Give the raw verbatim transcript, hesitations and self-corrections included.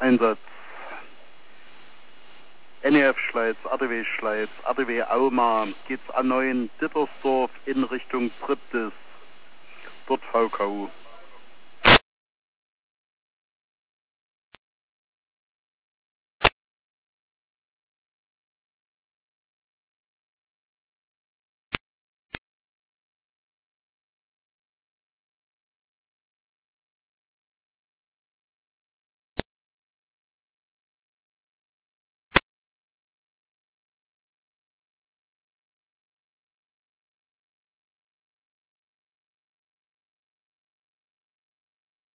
Einsatz. N E F Schleiz, A D W Schleiz, A D W Auma, geht's an neuen Dittersdorf in Richtung Triptis. Dort V K U.